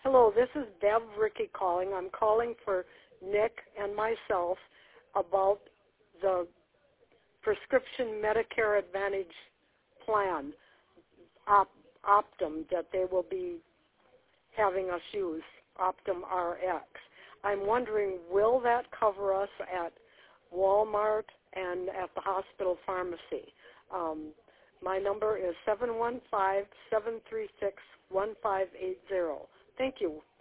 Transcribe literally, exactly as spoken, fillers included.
Hello, this is Bev Ricky calling. I'm calling for Nick and myself about the prescription Medicare Advantage plan, Op- Optum, that they will be having us use, Optum R X. I'm wondering, will that cover us at Walmart and at the hospital pharmacy? Um, my number is seven one five, seven three six, one five eight zero. Thank you.